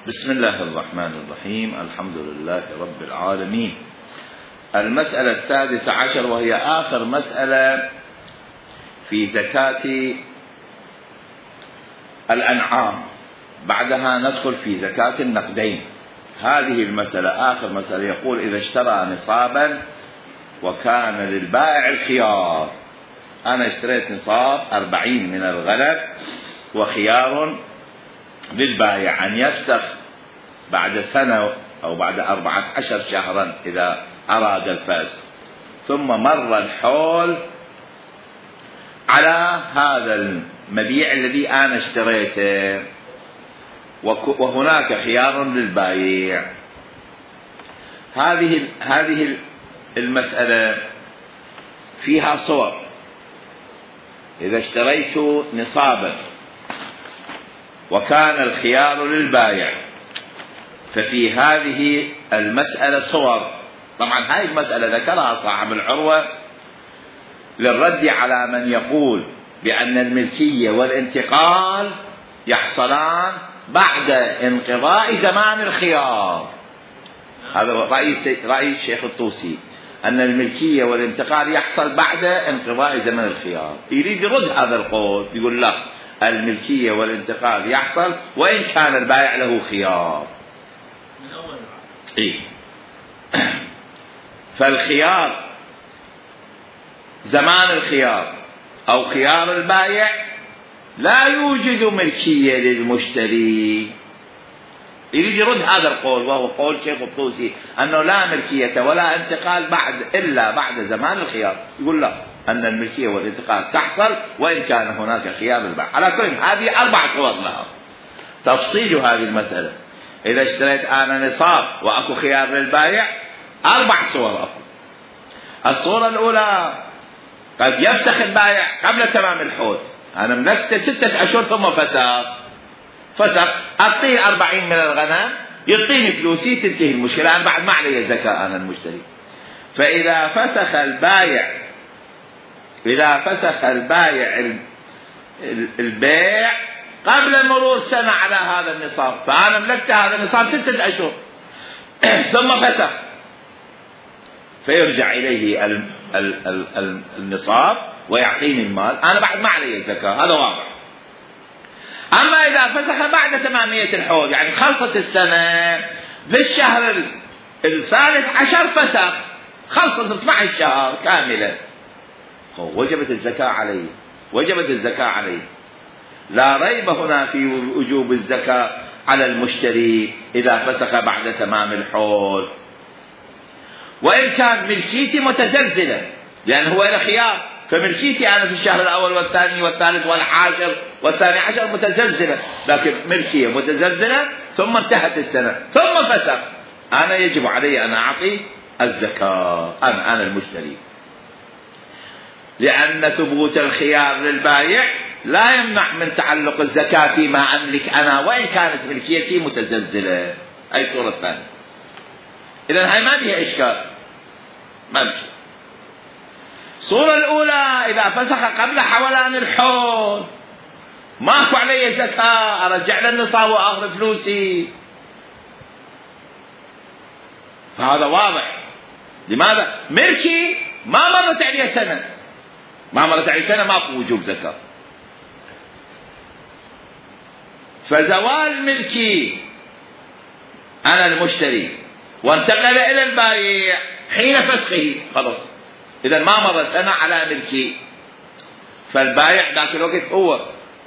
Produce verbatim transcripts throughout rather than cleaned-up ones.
بسم الله الرحمن الرحيم. الحمد لله رب العالمين. المسألة السادسة عشر وهي آخر مسألة في زكاة الأنعام، بعدها ندخل في زكاة النقدين. هذه المسألة آخر مسألة. يقول إذا اشترى نصابا وكان للبائع الخيار، أنا اشتريت نصاب أربعين من الغنم وخيار للبائع أن يفسخ بعد سنة أو بعد أربعة عشر شهرا إذا أراد الفسخ، ثم مر الحول على هذا المبيع الذي أنا اشتريته وهناك خيار للبائع. هذه هذه المسألة فيها صور. إذا اشتريت نصابا وكان الخيار للبائع، ففي هذه المسألة صور. طبعا هذه المسألة ذكرها صاحب العروة للرد على من يقول بأن الملكية والانتقال يحصلان بعد انقضاء زمان الخيار. هذا رأي رأي الشيخ الطوسي، أن الملكية والانتقال يحصل بعد انقضاء زمن الخيار. يريد يرد هذا القول، يقول لا، الملكية والانتقال يحصل وإن كان البائع له خيار من أول إيه؟ فالخيار زمان الخيار أو خيار البائع لا يوجد ملكية للمشتري. يريد يرد هذا القول، وهو قول شيخ الطوسي أنه لا ملكية ولا انتقال بعد إلا بعد زمان الخيار. يقول لا، أن الملكية والانتقال تحصل وإن كان هناك خيار البائع. على كل هذه أربع صور لها. تفصيل هذه المسألة، إذا اشتريت أنا نصاب وأكو خيار للبائع، أربع صور أكو. الصورة الأولى قد يفسخ البائع قبل تمام الحول. أنا ملكت ستة أشهر ثم فسخ فسخ أعطيه أربعين من الغنم، يعطيني فلوسي، تنتهي المشكلة. أنا بعد ما علي الزكاة أنا المشتري. فإذا فسخ البائع إذا فسخ البائع البيع قبل مرور سنة على هذا النصاب، فأنا ملكت هذا النصاب ستة أشهر ثم فسخ، فيرجع إليه النصاب ويعطيني المال، أنا بعد ما علي الزكاة. هذا واضح. أما إذا فسخ بعد تمامية الحول، يعني خلصت السنة في الشهر الثالث عشر فسخ، خلصت اثنا عشر شهر كاملة، وجبت الزكاة عليه وجبت الزكاة عليه. لا ريب هنا في وجوب الزكاة على المشتري إذا فسخ بعد تمام الحول، وإن كان ملكيتي متزلزلة، لأن هو له خيار. فملكيتي أنا في الشهر الأول والثاني والثالث والعاشر والثاني عشر متزلزلة، لكن ملكية متزلزلة ثم انتهت السنة ثم فسخ، أنا يجب علي أن أعطي الزكاة، أنا أنا المشتري، لأن ثبوت الخيار للبائع لا يمنع من تعلق الزكاة فيما أملك أنا وإن كانت ملكيتي متزلزلة. أي صورة ثانية. إذن هاي ما فيها إشكال، ما فيها. الصورة الأولى إذا فسخ قبل حولان الحول، ماكو علي زكاة، أرجع للنصاب وأخذ فلوسي. فهذا واضح. لماذا؟ ملكي ما مرت عليه سنة، ما مرت عليه سنة، ماكو وجوب زكاة. فزوال ملكي أنا المشتري وانتقل إلى البائع حين فسخه، خلاص. إذا ما مر سنة على ملكي، فالبائع ذاك الوقت هو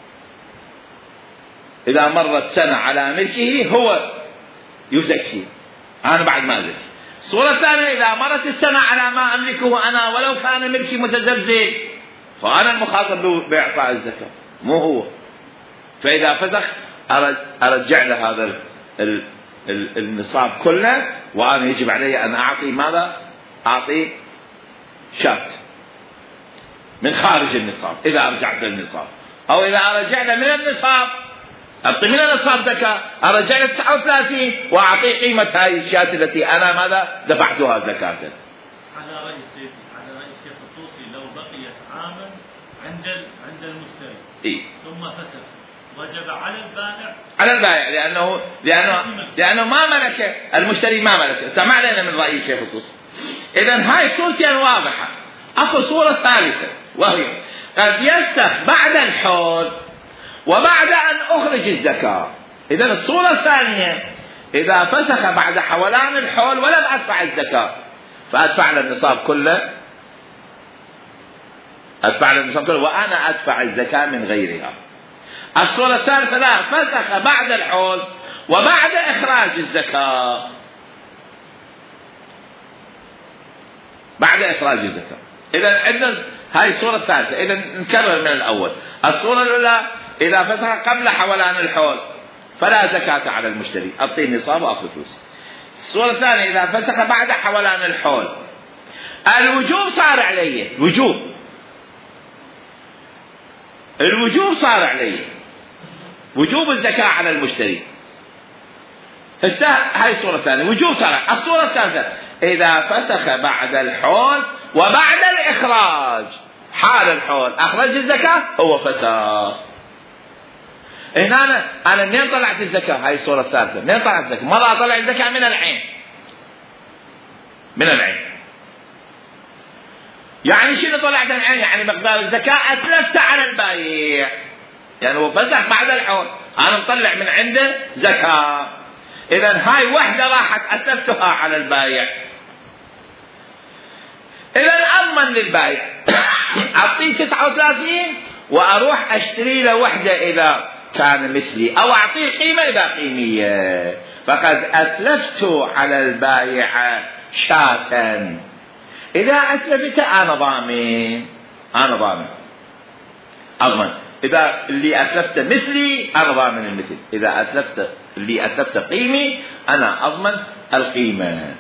إذا مرت سنة على ملكه هو يزكي، أنا بعد ما أزكي. الصورة الثانية إذا مرت السنة على ما أملكه أنا ولو كان ملكي متزلزل، فأنا المخاطب بإعطاء الزكاة مو هو. فإذا فسخ أرجع له هذا النصاب كله، وأنا يجب علي أن أعطي ماذا؟ أعطي شات من خارج النصاب إذا أرجعت للنصاب، أو إذا رجعنا من النصاب أعطي من النصاب زكاة، أرجع ل تسعة وثلاثين وأعطي قيمة هذه الشات التي أنا ماذا دفعتها زكاة. على رأي السيد على رأي الشيخ الطوسي، لو بقيت عاما عند عند المشتري إيه؟ ثم فسخ وجب على البائع على البائع لأنه لأنه لأنه ما ملك المشتري، ما ملك. سمع لنا من رأي الشيخ الطوسي. إذن هاي صورتين واضحة. أكو صورة ثالثة وهي قد يفسخ بعد الحول وبعد أن أخرج الزكاة. إذن الصورة الثانية إذا فسخ بعد حولان الحول ولم أدفع الزكاة فأدفع النصاب كله، أدفع النصاب كله وأنا أدفع الزكاة من غيرها. الصورة الثالثة لا، فسخ بعد الحول وبعد إخراج الزكاة، بعد إخراج الزكاة. إذا عندنا هاي الصورة الثالثة. إذا نكرر من الأول. الصورة الأولى إذا فسخ قبل حولان الحول فلا زكاة على المشتري، أعطيه النصاب وأخذ فلوس. الصورة الثانية إذا فسخ بعد حولان الحول الوجوب صار عليه، الوجوب الوجوب صار عليه، وجوب الزكاة على المشتري. هاي الصورة الثانية وجوب صار. الصورة الثالثة إذا فسخ بعد الحول وبعد الإخراج، حال الحول أخرج الزكاة هو فسخ. هنا أنا أنا منين طلعت الزكاة؟ هاي الصورة الثالثة. منين طلعت الزكاة؟ مرة طلع الزكاة من العين، من العين. يعني شنو طلعت من العين؟ يعني مقدار الزكاة أتلفت على البايع. يعني هو فسخ بعد الحول، أنا مطلع من عنده زكاة. إذن هاي وحدة راحت أتلفتها على البايع. إذن أضمن للبايع أعطيه تسعة وثلاثين وأروح أشتري له وحدة إذا كان مثلي، أو أعطيه قيمة إذا قيمية، فقد أتلفت على البايع شاة. إذا أتلفت أنا ضامن، أنا ضامن أضمن. إذا اللي أتلفت مثلي أنا ضامن المثل، إذا أتلفت اللي أتلفت قيمي أنا أضمن القيمة.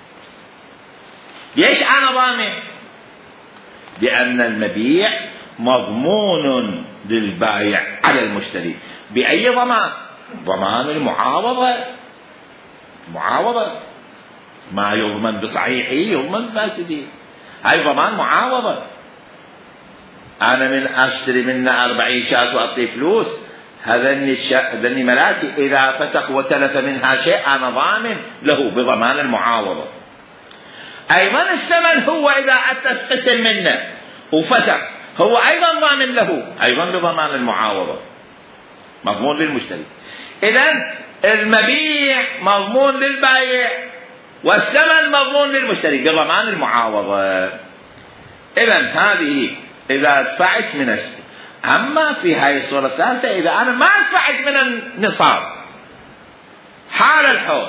ليش أنا ضامن؟ لأن المبيع مضمون للبائع على المشتري. بأي ضمان؟ ضمان المعاوضة. معاوضة ما يضمن بصحيحه يضمن بفاسده. هاي ضمان معاوضة. أنا من أشتري منه أربعين شاة وأعطيه فلوس، هذني الشا... هذني ملاتي إذا فسخ وتلف منها شيء أنا ضامن له بضمان المعاوضة. أيضا الثمن هو إذا أتلف قسم منه وفسخ هو أيضا ضامن له، أيضا بضمان المعاوضة، مضمون للمشتري. إذن المبيع مضمون للبائع والثمن مضمون للمشتري بضمان المعاوضة. إذن هذه إذا دفعت من السوق. أما في هاي الصورة الثالثة إذا أنا ما دفعت من النصاب حال الحول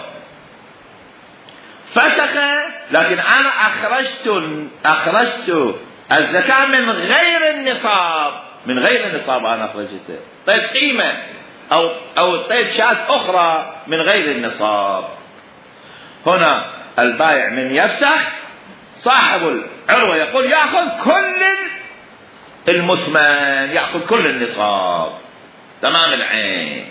فسخ، لكن أنا أخرجت أخرجت الزكاة من غير النصاب، من غير النصاب أنا أخرجته، طيب قيمة أو أو طيب شاة أخرى من غير النصاب. هنا البائع من يفسخ صاحب العروة يقول يأخذ كل المثمن، يأخذ كل النصاب تمام العين.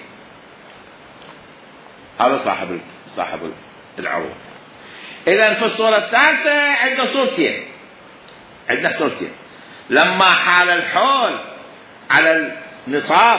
هذا صاحب صاحب العروة. إذن في الصورة الثالثة عندنا صورتين، عندنا صورتين. لما حال الحول على النصاب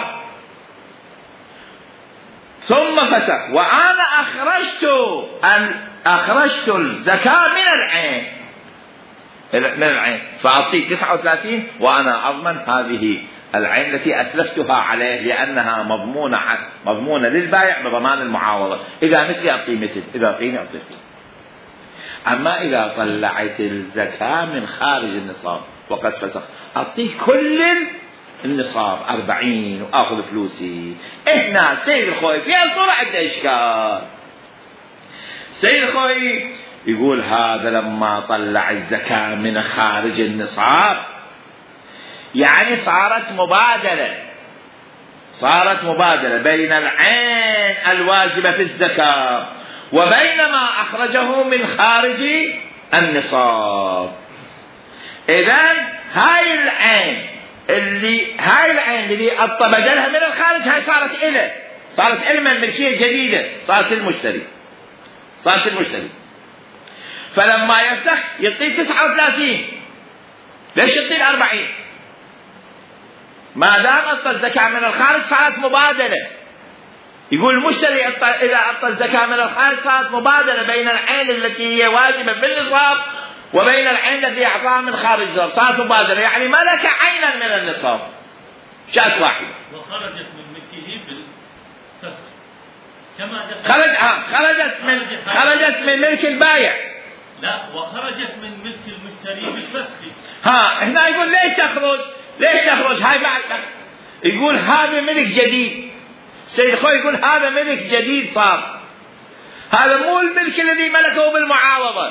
ثم فسخ وأنا أخرجت أن أخرجت الزكاة من العين، من العين فأعطيه تسعة وثلاثين وأنا أضمن هذه العين التي أتلفتها عليه لأنها مضمونة مضمونة للبائع بضمان المعاوضة. إذا مثلي أعطيه مثل، إذا أعطيني أعطيه. أما إذا طلعت الزكاة من خارج النصاب وقد فسخ أعطيه كل النصاب أربعين وأخذ فلوسي. هنا سيد الخوي في الصورة عنده إشكال. سيد الخوي يقول هذا لما طلع الزكاة من خارج النصاب يعني صارت مبادلة، صارت مبادلة بين العين الواجبة في الزكاة وبين ما أخرجه من خارج النصاب. إذن هاي العين اللي هاي العين اللي أطبدلها من الخارج هاي صارت إله، صارت علما ملكية جديدة، صارت المشتري، صارت المشتري. فلما يفسخ يعطيه تسعة وثلاثين، ليش يعطيه أربعين؟ ما دام أعطى الزكاة من الخارج صارت مبادلة. يقول المشتري إذا أعطى الزكاة من الخارج صارت مبادلة بين العين التي هي واجبة بالنصاب وبين العين التي أعطاها من خارج النصاب، صارت مبادلة، يعني ملك عينا من النصاب شاة واحدة. وخرجت من ملكه بالفسخ كما خرج آه خرجت من خرجت من ملك البايع. لا، وخرجت من ملك المشتري بالفسخ. ها هنا يقول ليش تخرج؟ ليش تخرج؟ هاي بعد يقول هذا ملك جديد. سيد خوي يقول هذا ملك جديد صار، هذا مو الملك الذي ملكه بالمعاوضة.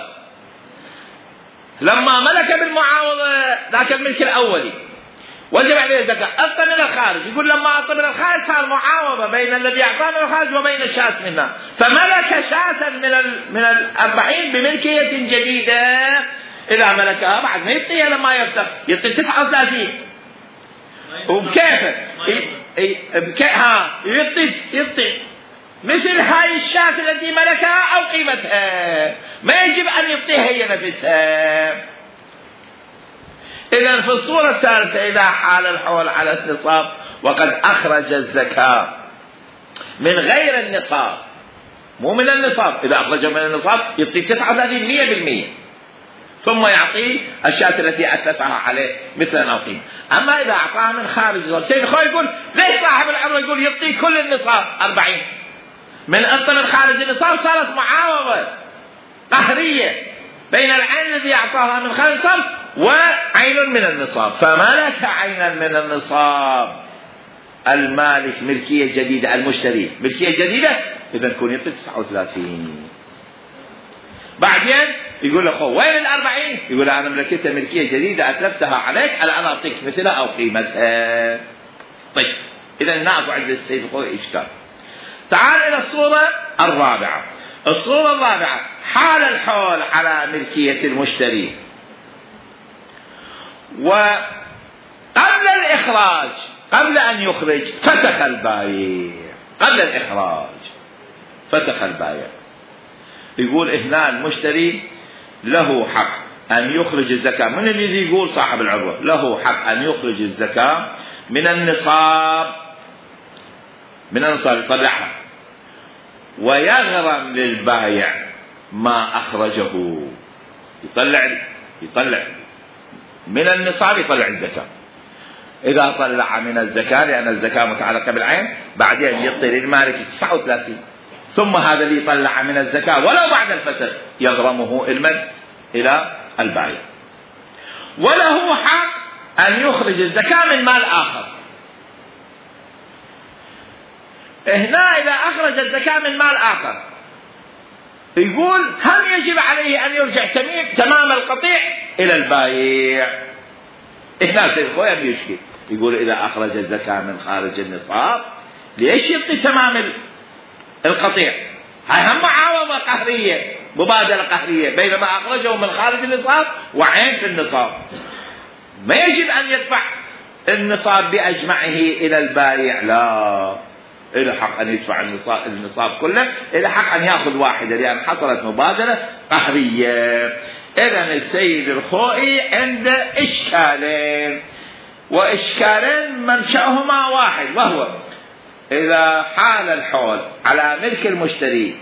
لما ملك بالمعاوضة ذاك الملك الأولي وجب عليه الزكاة، أعطى من الخارج. يقول لما أعطى من الخارج صار معاوضة بين الذي أعطاه من الخارج وبين الشاة منها، فملك شاة من ال من الأربعين بملكية جديدة. إذا ملكها بعد ما يعطيها لما يفتح يعطي تسعة وثلاثين وبكيفه ها يعطي يعطي مثل هاي الشاة التي ملكها أو قيمتها، ما يجب أن يعطيها هي نفسها. إذن في الصورة الثالثة إذا حال الحول على النصاب وقد أخرج الزكاة من غير النصاب، مو من النصاب، إذا أخرج من النصاب يعطي تسعة وثلاثين مية بالمية ثم يعطيه الشاة التي أتلفها عليه مثلا أو قيمة. أما إذا أعطاها من خارج النصاب، سيد خوي يقول ليش صاحب العمر يقول يعطيه كل النصاب أربعين، من أصل من خارج النصاب صارت معاوضة قهرية بين العين الذي أعطاها من خارج النصاب وعين من النصاب، فملك عينا من النصاب المالك ملكية جديدة، المشتري ملكية جديدة، إذا كون يعطي تسعة وثلاثين. بعدين يقول له وين الأربعين؟ يقول أنا ملكتها ملكية جديدة أتلفتها عليك، الآن أعطيك مثلها أو قيمتها. طيب إذا نعرف عند السيد الخوي إشكال. تعال إلى الصورة الرابعة. الصورة الرابعة حال الحول على ملكية المشتري وقبل الإخراج، قبل أن يخرج فسخ البايع، قبل الإخراج فسخ البايع. يقول هنا المشتري له حق أن يخرج الزكاة من الذي يقول صاحب العروة له حق أن يخرج الزكاة من النصاب، من النصاب يطلعها ويغرم للبايع ما أخرجه، يطلع يطلع من النصاب يطلع الزكاة. إذا طلع من الزكاة لأن الزكاة متعلقة بالعين بعدين يعطي للمالك تسعة وثلاثين، ثم هذا اللي يطلع من الزكاة ولو بعد الفسخ يغرمه المن إلى البايع. وله حق أن يخرج الزكاة من مال آخر. هنا إذا أخرج الزكاة من مال آخر يقول هم يجب عليه أن يرجع تمام القطيع إلى البايع. هنا سيد خويا بيشكي يقول إذا أخرج الزكاة من خارج النصاب ليش يعطي تمام القطيع؟ هاي هم معاوضة قهرية، مبادلة قهرية بينما أخرجه من خارج النصاب وعين في النصاب. ما يجب أن يدفع النصاب بأجمعه إلى البايع، لا، إلى حق أن يدفع النصاب, النصاب كله، إلى حق أن يأخذ واحدة لأن حصلت مبادلة قهرية. إذن السيد الخوئي عنده إشكالين، وإشكالين منشأهما واحد، وهو إذا حال الحول على ملك المشتري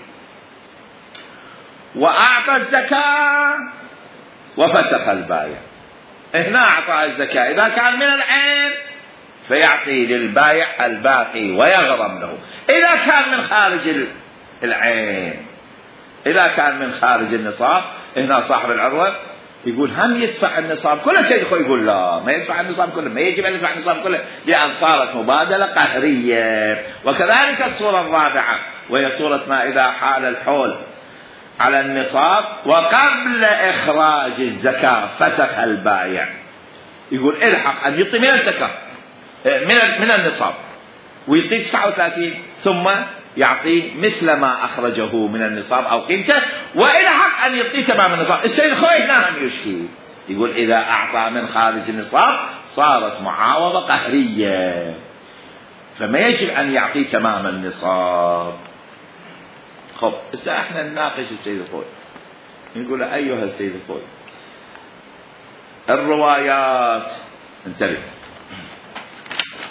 وأعطى الزكاة وفسخ البايع. هنا أعطى الزكاة إذا كان من العين فيعطي للبايع الباقي ويغرم له. إذا كان من خارج العين، إذا كان من خارج النصاب، هنا صاحب العروة يقول هم يدفع النصاب كله. سيد خوي يقول لا، ما يدفع النصاب كله، ما يجب أن يدفع النصاب كله لأن صارت مبادلة قهرية. وكذلك الصورة الرابعة وهي صورة ما إذا حال الحول على النصاب وقبل إخراج الزكاة فسخ البايع، يقول الحق أن يعطي من الزكاة من من النصاب ويعطي تسعة وثلاثين ثم يعطي مثل ما أخرجه من النصاب أو قيمته، وإلى حق أن يعطي تمام النصاب. السيد خوي هنا هم يشكي يقول إذا أعطى من خارج النصاب صارت معاوضة قهرية، فما يجب أن يعطي تمام النصاب. خب إذا احنا نناقش السيد خوي نقول أيها السيد خوي الروايات، انتبه،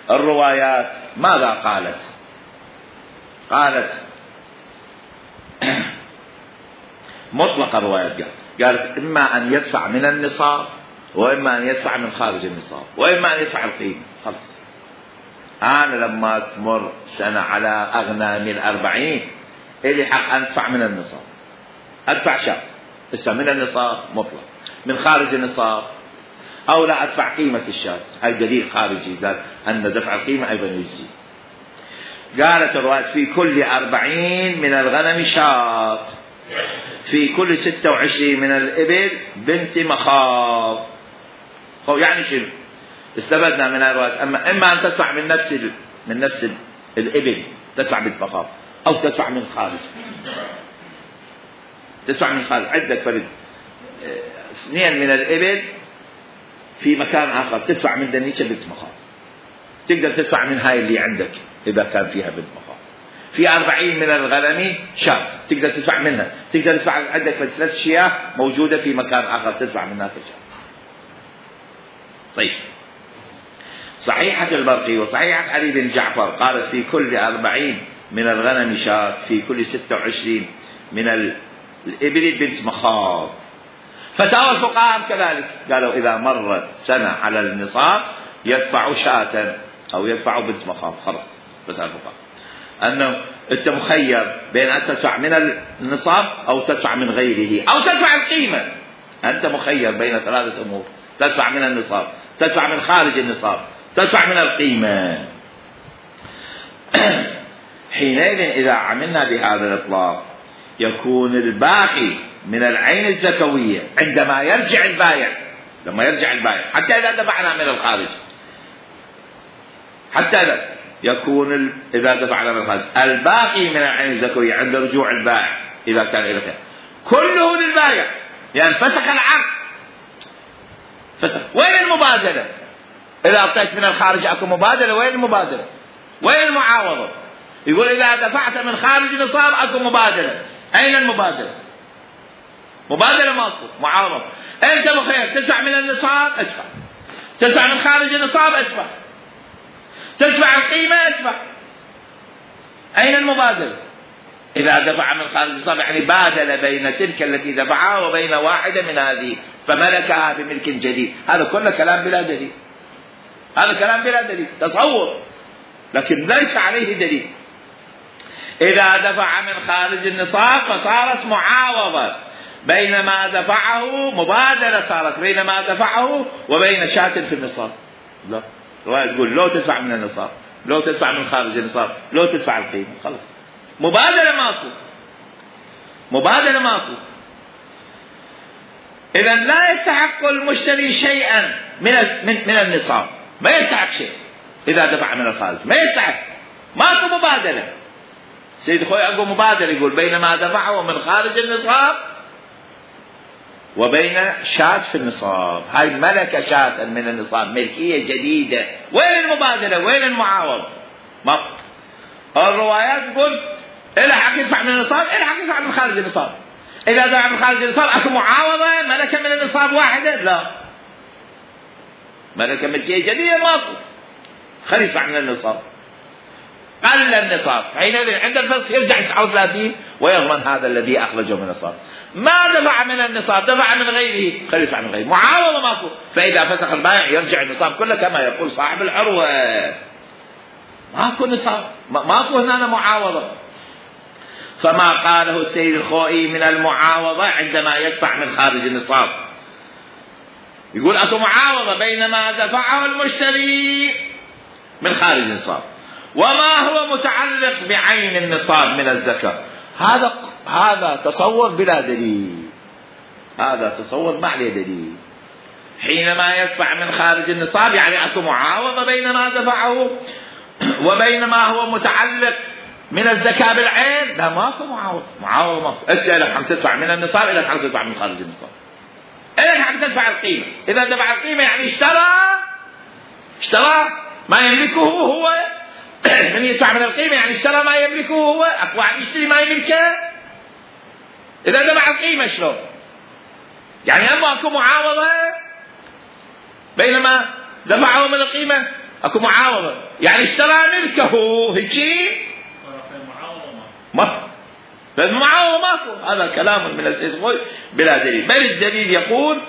الروايات ماذا قالت؟ قالت مطلق الروايات، قالت إما أن يدفع من النصاب، وإما أن يدفع من خارج النصاب، وإما أن يدفع القيمة. خلص. أنا لما تمر سنة على أغنى من أربعين إلي حق أدفع من النصاب، أدفع شاء إسا من النصاب مطلق، من خارج النصاب أو لا أدفع قيمة الشاة. هاي دليل خارجي قال أن دفع القيمة أيضا يجزي. قالت الرواية في كل أربعين من الغنم شاة، في كل ستة وعشرين من الإبل بنت مخاض. يعني شنو استفدنا من الرواية؟ أما إما أن تدفع من نفس من نفس الإبل تدفع بنت مخاض، أو تدفع من خارج، تدفع من خارج. عندك فرد اثنين من الإبل في مكان آخر تدفع من دنيشة بنت مخاض، تقدر تدفع من هاي اللي عندك إذا كان فيها بنت مخاض. في أربعين من الغنم شاة تقدر تدفع منها، تقدر تدفع عندك ثلاث شياه موجودة في مكان آخر تدفع منها شاة. طيب، صحيحة البرقي وصحيحة علي بن جعفر قالت في كل أربعين من الغنم شاة، في كل ستة وعشرين من الإبل بنت مخاض. فتاوى الفقهاء كذلك، قالوا إذا مرت سنة على النصاب يدفع شاة أو يدفع بنت مخاض. خلاص. فتاوى الفقهاء أنه أنت مخير بين أن تدفع من النصاب أو تدفع من غيره أو تدفع القيمة. أنت مخير بين ثلاثة أمور: تدفع من النصاب، تدفع من خارج النصاب، تدفع من القيمة. حينئذ إذا عملنا بهذا الإطلاق يكون الباقي من العين الزكوية عندما يرجع البائع، لما يرجع البائع حتى إذا دفعنا من الخارج، حتى إذا يكون إذا دفعنا من الخارج الباقي من العين الزكوية عند رجوع البائع إذا كان إلى خير كله للبائع، يعني فسخ العقد. فسخ. وين المبادلة؟ إذا أعطيت من الخارج أكو مبادلة، وين المبادلة؟ وين المعاوضة؟ يقول إذا دفعت من خارج النصاب أكو مبادلة. أين المبادلة؟ مبادلة ماكو، معاوضة. أنت مخير تدفع من النصاب ادفع، تدفع من خارج النصاب ادفع، تدفع القيمة ادفع. أين المبادلة؟ إذا دفع من خارج النصاب يعني بادل بين تلك التي دفعها وبين واحدة من هذه فملكها بملك جديد. هذا كله كلام بلا دليل، هذا كلام بلا دليل، تصور لكن ليس عليه دليل. إذا دفع من خارج النصاب فصارت معاوضة، بينما دفعه مبادلة صارت بين ما دفعه وبين شاة في النصاب. لا، الرواية تقول لو تدفع من النصاب، لو تدفع من خارج النصاب، لو تدفع القيمة. خلاص، مبادلة ماكو، مبادلة ماكو. إذا لا يستحق المشتري شيئا من من النصاب، ما يستحق شيء إذا دفع من الخارج، ما يستحق، ماكو مبادلة. سيد خوي أقول مبادلة، يقول بينما دفعه من خارج النصاب وبين شاة في النصاب. هاي ملك شاة من النصاب، ملكية جديدة. وين المبادلة؟ وين المعاوضة؟ ما الروايات تقول إلا حق يدفع من النصاب، إلا حق يدفع من خارج النصاب. إذا دفع من خارج النصاب أكو معاوضة ملكة من النصاب واحدة؟ لا، ملكة ملكية جديدة ماكو، خلي يدفع من النصاب. قال النصاب حينئذ عند الفسخ يرجع تسعة وثلاثين ويضمن هذا الذي أخرجه من النصاب. ما دفع من النصاب دفع من غيره، خلي يدفع من غيره، معاوضة ماكو. فإذا فسخ البائع يرجع النصاب كله كما يقول صاحب العروة، ماكو نصاب، ماكو هنا معاوضة. فما قاله السيد الخوئي من المعاوضة عندما يدفع من خارج النصاب، يقول أكو معاوضة بينما دفعه المشتري من خارج النصاب وما هو متعلق بعين النصاب من الزكاة. هذا هذا تصور بلا دليل، هذا تصور ما عليه دليل. حينما يدفع من خارج النصاب يعني أكو معاوضة بين ما دفعه وبين ما هو متعلق من الزكاة بالعين. لا، ماكو معاوضة، معاوضة ماكو. أنت لك حق تدفع من النصاب، لك حق تدفع من خارج النصاب، لك حق تدفع القيمة. إذا دفع القيمة يعني اشترى اشترى ما يملكه هو. من يدفع من القيمة يعني اشترى ما يملكه هو. أكو واحد يشتري ما يملكه إذا دفع القيمة شلون؟ يعني أما أكو معاوضة بينما دفعه من القيمة اكو معاوضة، يعني اشترى ملكه هيجي ما فالمعاوضة ماكو. هذا كلام من السيد الخوئي بلا دليل، بل الدليل يقول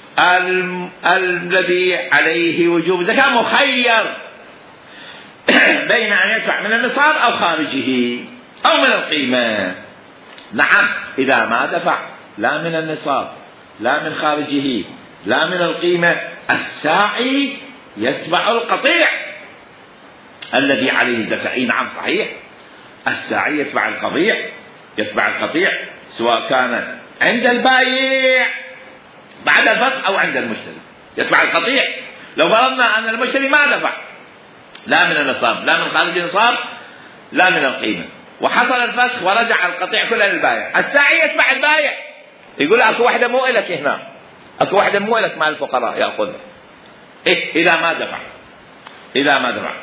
الذي عليه وجوب زكاة مخير بين أن يدفع من النصاب أو خارجه أو من القيمة. نعم إذا ما دفع لا من النصاب لا من خارجه لا من القيمة، الساعي يتبع القطيع الذي عليه زكاة. نعم صحيح، الساعي يتبع القطيع يتبع القطيع سواء كان عند البائع بعد الفسخ أو عند المشتري، يتبع القطيع. لو فرضنا أن المشتري ما دفع لا من النصاب لا من خارج النصاب لا من القيمة، وحصل الفسخ ورجع القطيع كله للبائع، الساعي يتبع البائع، يقول أكو واحدة مو إلك هنا، أكو واحدة مو إلك مال الفقراء يأخذها. إيه إذا ما دفع إذا ما دفع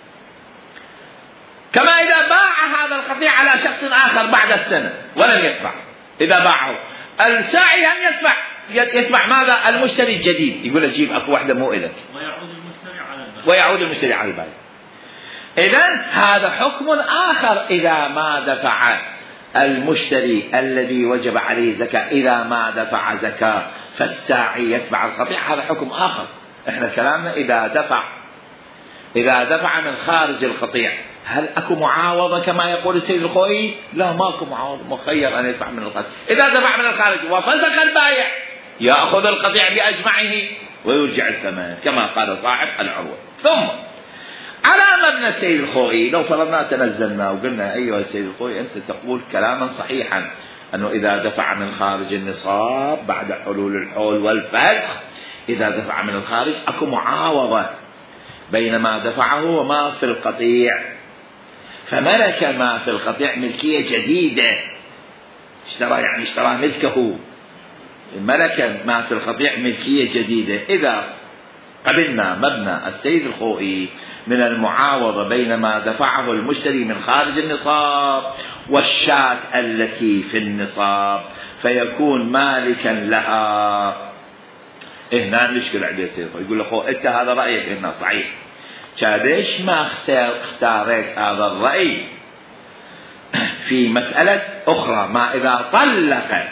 كما إذا باع هذا القطيع على شخص آخر بعد السنة ولم يدفع، إذا باعه الساعي هم يدفع يتبع ماذا؟ المشتري الجديد، يقول أجيب أكو واحدة مو إلك، ويعود المشتري على البائع ويعود المشتري على البائع. إذن هذا حكم آخر إذا ما دفع المشتري الذي وجب عليه زكاة، إذا ما دفع زكاة فالساعي يتبع القطيع، هذا حكم آخر. إحنا كلامنا إذا دفع إذا دفع من خارج القطيع، هل أكو معاوضة كما يقول السيد الخوئي؟ لا، ماكو معاوضة، مخير أن يدفع من الخارج. إذا دفع من الخارج وفسخ البائع يأخذ القطيع بأجمعه ويرجع الثمن كما قال صاحب العروة. ثم على مبنى السيد الخوئي لو فرضنا تنزلنا وقلنا أيها السيد الخوئي أنت تقول كلاما صحيحا أنه إذا دفع من خارج النصاب بعد حلول الحول والفسخ، إذا دفع من الخارج أكو معاوضة بين ما دفعه وما في القطيع، فملك ما في القطيع ملكية جديدة، اشترى يعني اشترى ملكه، ملك ما في القطيع ملكية جديدة. إذا قبلنا مبنى السيد الخوئي من المعاوضة بين ما دفعه المشتري من خارج النصاب والشاة التي في النصاب فيكون مالكا لها. هنا نشكل عليه السيد الخوئي، يقول له أنت هذا رأيك هنا صحيح، ليش ما اختاريت هذا الرأي في مسألة أخرى؟ ما إذا طلق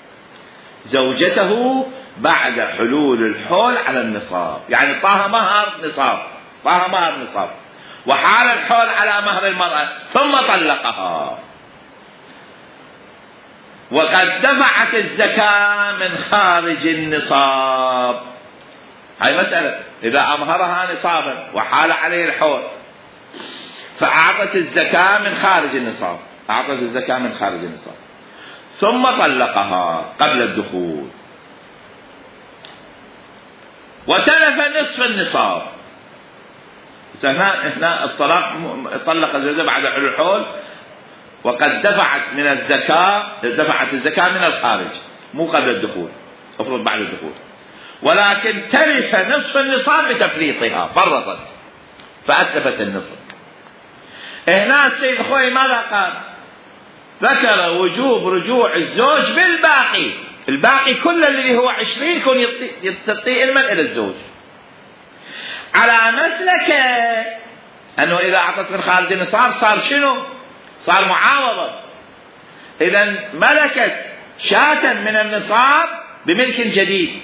زوجته بعد حلول الحول على النصاب، يعني طاها مهر نصاب طاها مهر نصاب وحال الحول على مهر المرأة ثم طلقها وقد دفعت الزكاة من خارج النصاب، هاي مسألة إذا أمهرها نصابا وحال عليه الحول فأعطت الزكاة من خارج النصاب أعطت الزكاة من خارج النصاب ثم طلقها قبل الدخول وتلف نصف النصاب. هنا هنا الطلاق طلق الزوجة بعد حلول الحول وقد دفعت من الزكاة دفعت الزكاة من الخارج مو قبل الدخول، افرض بعد الدخول، ولكن تلف نصف النصاب بتفريطها، فرطت فأتلفت النصف. هنا السيد الخوئي ماذا قال؟ ذكر وجوب رجوع الزوج بالباقي، الباقي كل اللي هو عشرين يكون يعطي المال إلى الزوج، على مسلك أنه إذا أعطت من خارج النصاب صار شنو؟ صار معاوضة. إذن ملكت شاة من النصاب بملك جديد،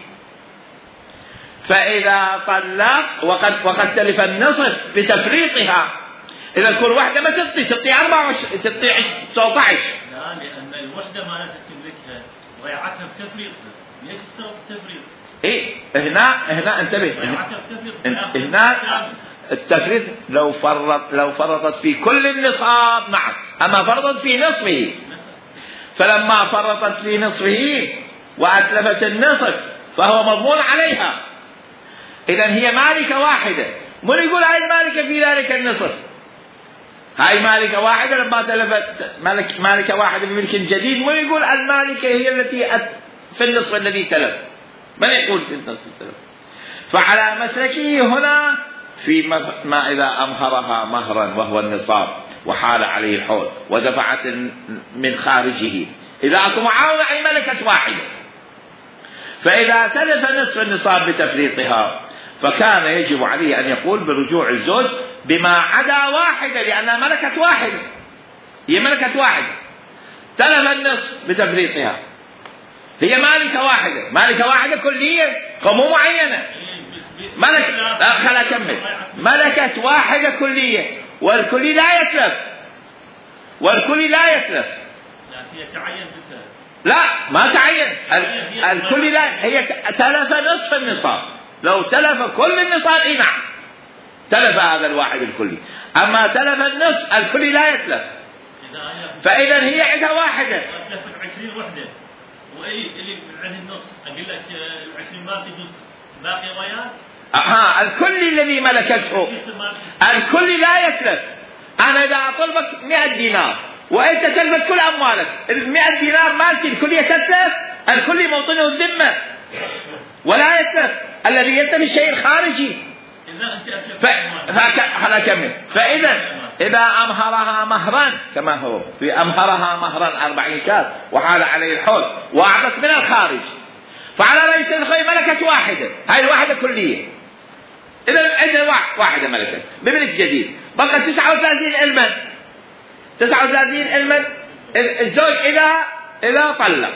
فإذا طلق وقد وقد تلف النصف بتفريطها، إذا كل واحدة ما تعطي تعطي أربعة وعشرين تعطي تسعة عشر. لا، لأن الوحدة ما لا تملكها ضيعتها بتفريطها، يكثر التفريط. إيه هنا هنا انتبه، هنا التفريط لو فرط لو فرطت في كل النصاب نعم، أما فرطت في نصفه، فلما فرطت في نصفه وأتلفت النصف فهو مضمون عليها. إذن هي مالكة واحدة، من يقول هاي المالكة في ذلك النصف، هاي مالكة واحدة لما تلفت مالك مالكة واحدة بملك جديد، من يقول المالكة هي التي في النصف الذي تلف، من يقول في النصف التلف؟ فعلى مسلكه هنا في ما إذا أمهرها مهرا وهو النصاب وحال عليه الحول ودفعت من خارجه، إذا أكو معاوضة أي ملكة واحدة، فإذا تلف نصف النصاب بتفريطها فكان يجب عليه أن يقول برجوع الزوج بما عدا واحدة، لأنها ملكة واحدة، هي ملكة واحدة، تلف النصف بتفريطها، هي مالكة واحدة، مالكة واحدة كلية مو معينة، ملكة خلا كمل ملكة واحدة كلية، والكلي لا يتلف، والكلي لا يتلف، لا ما تعين الكلي، لا هي تلف نصف النصاب، لو تلف كل النصاب اي نعم تلف هذا الواحد الكلي، اما تلف النصف الكلي لا يتلف. فاذا هي عندها واحده تلفت عشرين وحده واي اللي عند النص اقول لك عشرين باقي نص باقي وياه ها الكلي الذي ملكته الكلي لا يتلف. انا اذا اطلبك مئة دينار وانت تلفت كل اموالك، المئة دينار مالتي الكلية تتلف، الكلي موطنه الذمة ولا يتلف، الذي يتلف الشيء الخارجي. فهذا كمل. فإذا إذا أمهرها مهرا كما هو في أمهرها مهرا أربعين شاة وحال عليه الحول وأعطت من الخارج، فعلى رئيس الخير ملكة واحدة، هاي الواحدة كلية، إذا عندنا واحدة ملكة بملك جديد، بقى تسعة وثلاثين علما، تسعة وثلاثين علما. الزوج إذا إذا طلق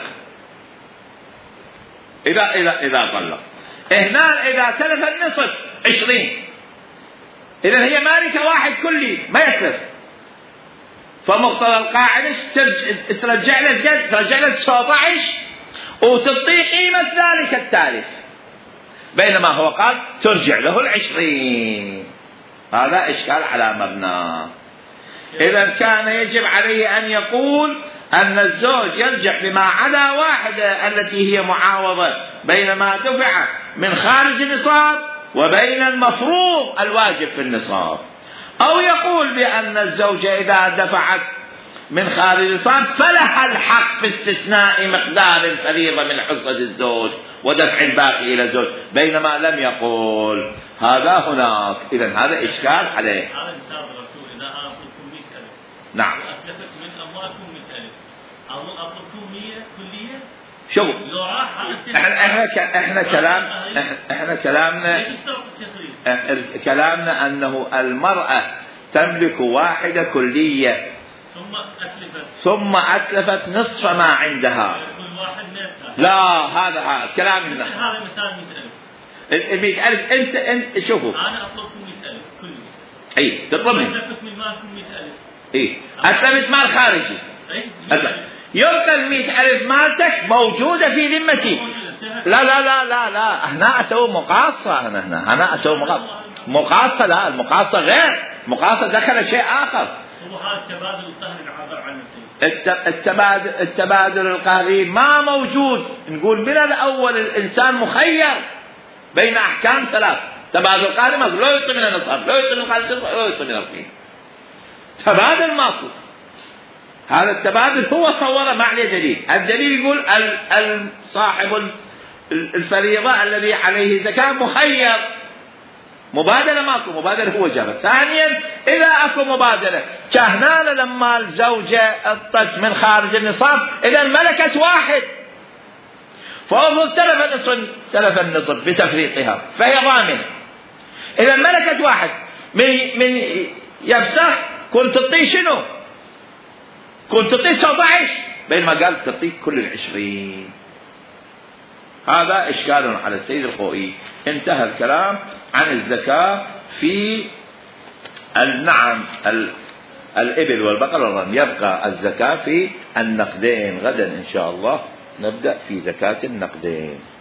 إذا إذا إذا طلق هنا إذا تلف النصف عشرين، إذا هي مالكة واحد كلي ما يتلف، فمقتضى القاعدة ترجع له الجد ترجع له سبعة عشر وتعطيه قيمة ذلك التالف، بينما هو قال ترجع له العشرين. هذا إشكال على مبنى. إذا كان يجب عليه أن يقول أن الزوج يرجع بما عدا واحدة التي هي معاوضة بين ما دفع من خارج النصاب وبين المفروض الواجب في النصاب، أو يقول بأن الزوجة إذا دفعت من خارج النصاب فلها الحق في استثناء مقدار الفريضة من حصة الزوج ودفع الباقي إلى الزوج، بينما لم يقول هذا هناك. إذن هذا إشكال عليه. نعم. أسلفت من أموالكم مئة ألف أو أطلبكم مية كلية. شوف احنا احنا احنا كلام احنا كلامنا كلامنا انه المرأة تملك واحدة كلية ثم أسلفت ثم أسلفت نصف ما عندها. كل واحد لا هذا كلامنا. هذا مثال مئة ألف. المئة ألف أنت أنت شوفوا. أنا أطلبكم مئة ألف كلية. أي تطلبني. أسلفت من مالكم مئة ألف. إيه أسلمت مال خارجي. يبقى المئة ألف مالتك موجودة في ذمتي. لا لا لا لا لا هنا أسوي مقاصة، هنا هنا هنا أسوي مقاصة. مقاصة لا المقاصة غير مقاصة دخل شيء آخر. التبادل القهري عبر عن التبادل التبادل القهري ما موجود. نقول من الأول الإنسان مخير بين أحكام ثلاث. تبادل القهري ما لا يعطي من النصاب لا يعطي من الخارج لا يعطي من الرقيق. تبادل ماكو. هذا التبادل هو صوره ما عليه دليل. الدليل يقول صاحب الفريضة الذي عليه زكاة مخير. مبادلة ماكو، مبادلة هو جرى. ثانيا إذا أكو مبادلة كهنا لما الزوجة اطت من خارج النصاب إذا ملكت واحد فأفضل تلف النصف تلف النصف بتفريطها فهي ضامنة. إذا ملكت واحد من من يفسخ كنت تعطيه شنو؟ كنت تعطيه سبعة عشر بينما قال تعطيه كل العشرين. هذا إشكال على السيد الخوئي. انتهى الكلام عن الزكاة في النعم الإبل والبقر والغنم. يبقى الزكاة في النقدين. غدا إن شاء الله نبدأ في زكاة النقدين.